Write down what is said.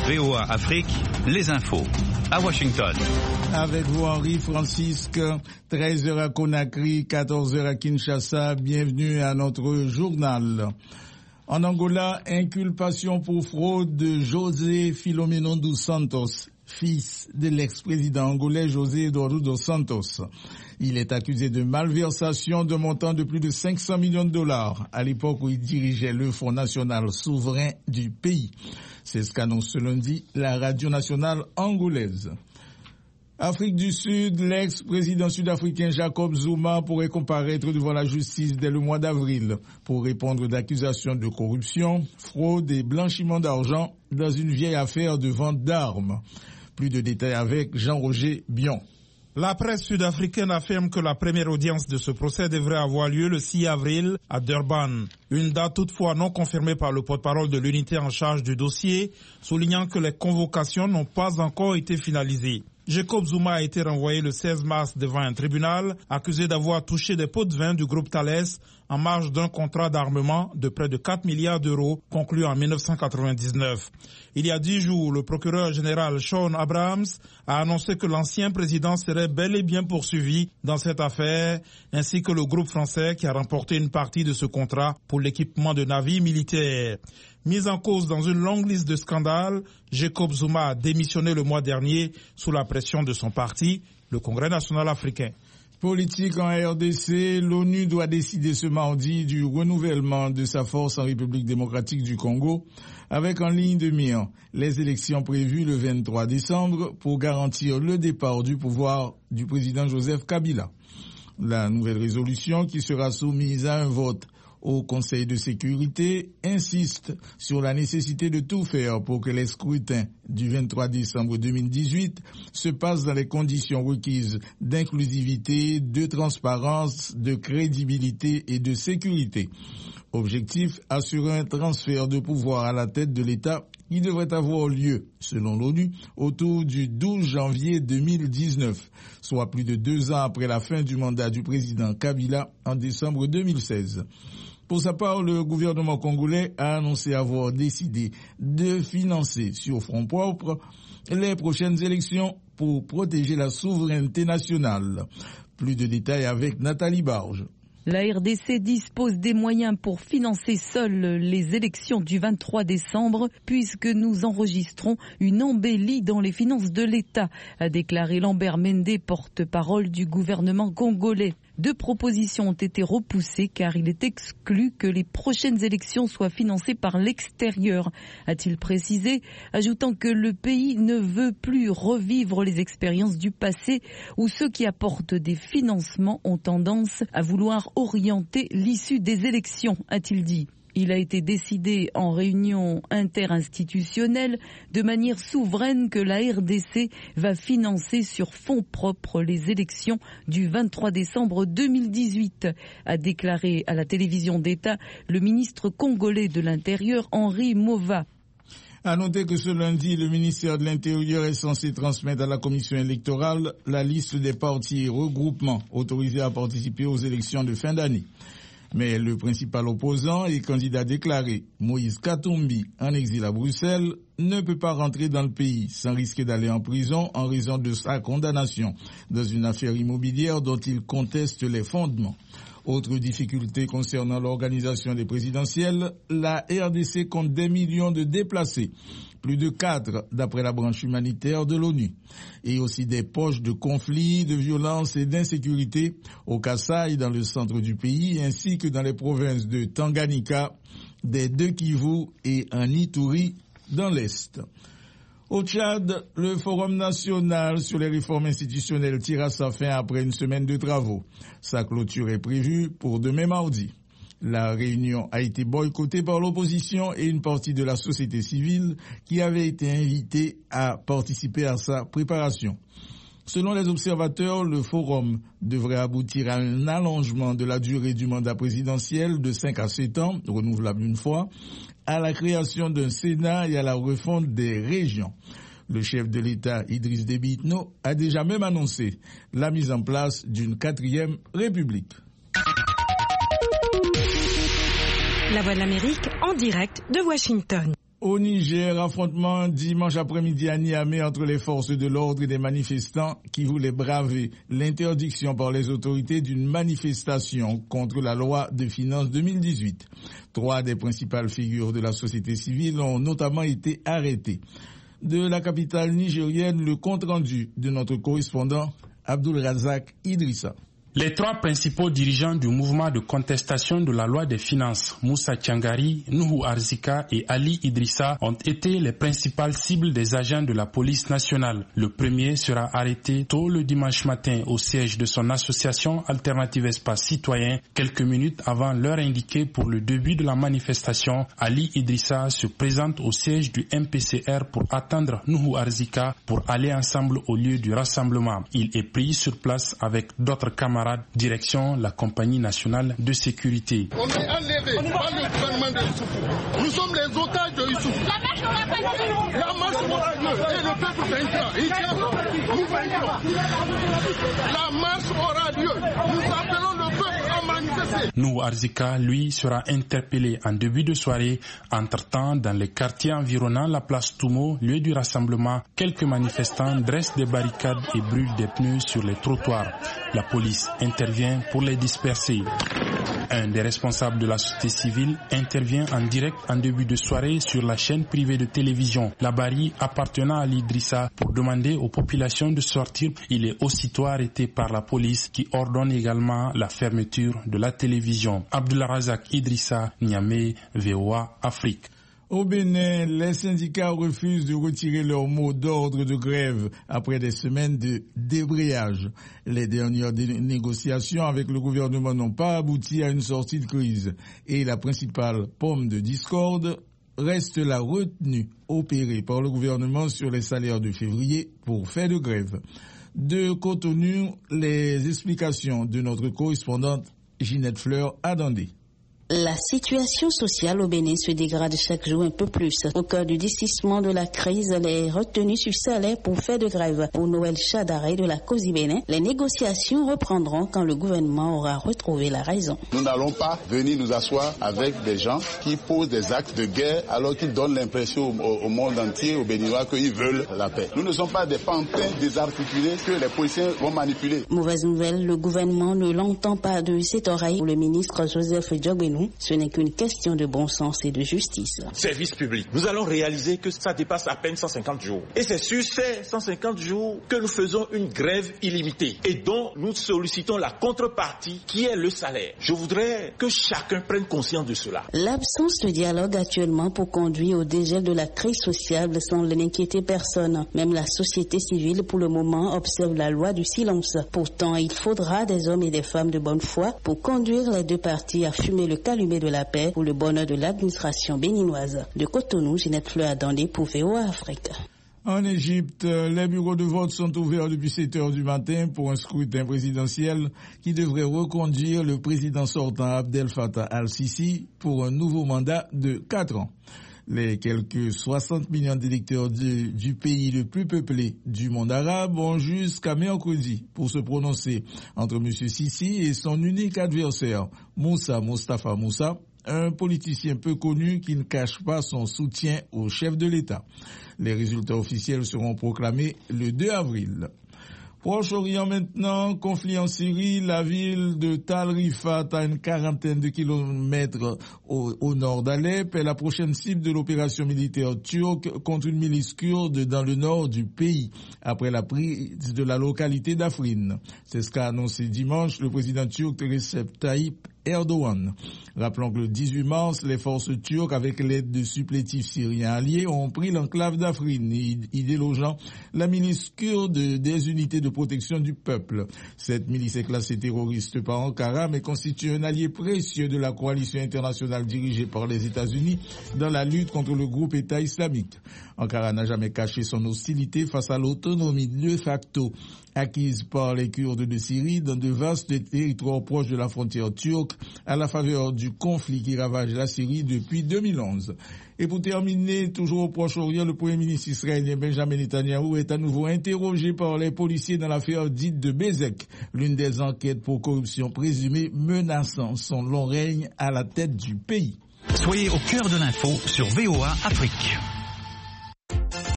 VOA Afrique, les infos. À Washington. Avec vous, Henri Francisque, 13h à Conakry, 14h à Kinshasa. Bienvenue à notre journal. En Angola, inculpation pour fraude de José Filomeno dos Santos, fils de l'ex-président angolais José Eduardo dos Santos. Il est accusé de malversation d'un montant de plus de 500 millions de dollars à l'époque où il dirigeait le Fonds national souverain du pays. C'est ce qu'annonce ce lundi la radio nationale angolaise. Afrique du Sud, l'ex-président sud-africain Jacob Zuma pourrait comparaître devant la justice dès le mois d'avril pour répondre d'accusations de corruption, fraude et blanchiment d'argent dans une vieille affaire de vente d'armes. Plus de détails avec Jean-Roger Bion. La presse sud-africaine affirme que la première audience de ce procès devrait avoir lieu le 6 avril à Durban. Une date toutefois non confirmée par le porte-parole de l'unité en charge du dossier, soulignant que les convocations n'ont pas encore été finalisées. Jacob Zuma a été renvoyé le 16 mars devant un tribunal, accusé d'avoir touché des pots de vin du groupe Thales en marge d'un contrat d'armement de près de 4 milliards d'euros conclu en 1999. Il y a 10 jours, le procureur général Shaun Abrahams a annoncé que l'ancien président serait bel et bien poursuivi dans cette affaire, ainsi que le groupe français qui a remporté une partie de ce contrat pour l'équipement de navires militaires. Mis en cause dans une longue liste de scandales, Jacob Zuma a démissionné le mois dernier sous la pression de son parti, le Congrès national africain. Politique en RDC, l'ONU doit décider ce mardi du renouvellement de sa force en République démocratique du Congo, avec en ligne de mire les élections prévues le 23 décembre pour garantir le départ du pouvoir du président Joseph Kabila. La nouvelle résolution, qui sera soumise à un vote au Conseil de sécurité, insiste sur la nécessité de tout faire pour que les scrutins du 23 décembre 2018 se passent dans les conditions requises d'inclusivité, de transparence, de crédibilité et de sécurité. Objectif, assurer un transfert de pouvoir à la tête de l'État qui devrait avoir lieu, selon l'ONU, autour du 12 janvier 2019, soit plus de 2 ans après la fin du mandat du président Kabila en décembre 2016. Pour sa part, le gouvernement congolais a annoncé avoir décidé de financer sur fonds propres les prochaines élections pour protéger la souveraineté nationale. Plus de détails avec Nathalie Barge. La RDC dispose des moyens pour financer seule les élections du 23 décembre puisque nous enregistrons une embellie dans les finances de l'État, a déclaré Lambert Mende, porte-parole du gouvernement congolais. 2 propositions ont été repoussées car il est exclu que les prochaines élections soient financées par l'extérieur, a-t-il précisé, ajoutant que le pays ne veut plus revivre les expériences du passé où ceux qui apportent des financements ont tendance à vouloir orienter l'issue des élections, a-t-il dit. Il a été décidé en réunion interinstitutionnelle de manière souveraine que la RDC va financer sur fonds propres les élections du 23 décembre 2018, a déclaré à la télévision d'État le ministre congolais de l'Intérieur Henri Mova. À noter que ce lundi, le ministère de l'Intérieur est censé transmettre à la commission électorale la liste des partis et regroupements autorisés à participer aux élections de fin d'année. Mais le principal opposant et candidat déclaré, Moïse Katumbi, en exil à Bruxelles, ne peut pas rentrer dans le pays sans risquer d'aller en prison en raison de sa condamnation dans une affaire immobilière dont il conteste les fondements. Autre difficulté concernant l'organisation des présidentielles, la RDC compte des millions de déplacés, plus de 4 d'après la branche humanitaire de l'ONU, et aussi des poches de conflits, de violences et d'insécurité au Kasaï dans le centre du pays, ainsi que dans les provinces de Tanganyika, des 2 Kivu et en Ituri dans l'Est. Au Tchad, le Forum national sur les réformes institutionnelles tire à sa fin après une semaine de travaux. Sa clôture est prévue pour demain mardi. La réunion a été boycottée par l'opposition et une partie de la société civile qui avait été invitée à participer à sa préparation. Selon les observateurs, le forum devrait aboutir à un allongement de la durée du mandat présidentiel de 5 à 7 ans, renouvelable une fois, à la création d'un Sénat et à la refonte des régions. Le chef de l'État, Idriss Déby Itno, a déjà même annoncé la mise en place d'une 4e République. La Voix de l'Amérique en direct de Washington. Au Niger, affrontement dimanche après-midi à Niamey entre les forces de l'ordre et des manifestants qui voulaient braver l'interdiction par les autorités d'une manifestation contre la loi de finances 2018. 3 des principales figures de la société civile ont notamment été arrêtées. De la capitale nigérienne, le compte-rendu de notre correspondant Abdul Razak Idrissa. Les 3 principaux dirigeants du mouvement de contestation de la loi des finances, Moussa Tiangari, Nuhu Arzika et Ali Idrissa, ont été les principales cibles des agents de la police nationale. Le premier sera arrêté tôt le dimanche matin au siège de son association Alternative Espace Citoyen. Quelques minutes avant l'heure indiquée pour le début de la manifestation, Ali Idrissa se présente au siège du MPCR pour attendre Nuhu Arzika pour aller ensemble au lieu du rassemblement. Il est pris sur place avec d'autres camarades. Direction la compagnie nationale de sécurité. On est enlevé par le gouvernement de Issoufou. Nous sommes les otages de Issoufou. La marche aura lieu et le peuple vaincra. Nous vaincrons. La marche aura lieu. Nous appelons le peuple à manifester. Nuhu Arzika, lui, sera interpellé en début de soirée. Entre-temps, dans les quartiers environnant la place Toumo, lieu du rassemblement, quelques manifestants dressent des barricades et brûlent des pneus sur les trottoirs. La police intervient pour les disperser. Un des responsables de la société civile intervient en direct en début de soirée sur la chaîne privée de télévision La Bari appartenant à l'Idrissa pour demander aux populations de sortir. Il est aussitôt arrêté par la police qui ordonne également la fermeture de la télévision. Abdullah Razak Idrissa, Niamey, VOA Afrique. Au Bénin, les syndicats refusent de retirer leur mot d'ordre de grève après des semaines de débrayage. Les dernières négociations avec le gouvernement n'ont pas abouti à une sortie de crise et la principale pomme de discorde reste la retenue opérée par le gouvernement sur les salaires de février pour faire de grève. De Cotonou, les explications de notre correspondante Ginette Fleur à Dandé. La situation sociale au Bénin se dégrade chaque jour un peu plus. Au cœur du distissement de la crise, les retenues sur salaire pour faire de grève. Pour Noël Chadaré de la COSI Bénin, les négociations reprendront quand le gouvernement aura retrouvé la raison. Nous n'allons pas venir nous asseoir avec des gens qui posent des actes de guerre alors qu'ils donnent l'impression au monde entier, aux Béninois, qu'ils veulent la paix. Nous ne sommes pas des pantins désarticulés que les policiers vont manipuler. Mauvaise nouvelle, le gouvernement ne l'entend pas de cette oreille. Pour le ministre Joseph Diogbenou, ce n'est qu'une question de bon sens et de justice. Service public. Nous allons réaliser que ça dépasse à peine 150 jours. Et c'est sur ces 150 jours que nous faisons une grève illimitée et dont nous sollicitons la contrepartie qui est le salaire. Je voudrais que chacun prenne conscience de cela. L'absence de dialogue actuellement pour conduire au dégel de la crise sociale semble n'inquiéter personne. Même la société civile pour le moment observe la loi du silence. Pourtant, il faudra des hommes et des femmes de bonne foi pour conduire les deux parties à fumer le calumet de la paix pour le bonheur de l'administration béninoise. De Cotonou, Ginette Fleur à Dandé pour VOA Afrique. En Égypte, les bureaux de vote sont ouverts depuis 7 heures du matin pour un scrutin présidentiel qui devrait reconduire le président sortant Abdel Fattah al-Sisi pour un nouveau mandat de 4 ans. Les quelques 60 millions d'électeurs du pays le plus peuplé du monde arabe ont jusqu'à mercredi pour se prononcer entre M. Sisi et son unique adversaire, Moustapha Moussa, un politicien peu connu qui ne cache pas son soutien au chef de l'État. Les résultats officiels seront proclamés le 2 avril. Proche-Orient maintenant, conflit en Syrie, la ville de Tal Rifat à une quarantaine de kilomètres au nord d'Alep est la prochaine cible de l'opération militaire turque contre une milice kurde dans le nord du pays, après la prise de la localité d'Afrin. C'est ce qu'a annoncé dimanche le président turc Recep Tayyip Erdogan. Rappelons que le 18 mars, les forces turques, avec l'aide de supplétifs syriens alliés, ont pris l'enclave d'Afrin, y délogeant la milice kurde des unités de protection du peuple. Cette milice est classée terroriste par Ankara, mais constitue un allié précieux de la coalition internationale dirigée par les États-Unis dans la lutte contre le groupe État islamique. Ankara n'a jamais caché son hostilité face à l'autonomie de facto acquise par les Kurdes de Syrie dans de vastes territoires proches de la frontière turque à la faveur du conflit qui ravage la Syrie depuis 2011. Et pour terminer, toujours au Proche-Orient, le Premier ministre israélien Benjamin Netanyahou est à nouveau interrogé par les policiers dans l'affaire dite de Bezek, l'une des enquêtes pour corruption présumée menaçant son long règne à la tête du pays. Soyez au cœur de l'info sur VOA Afrique.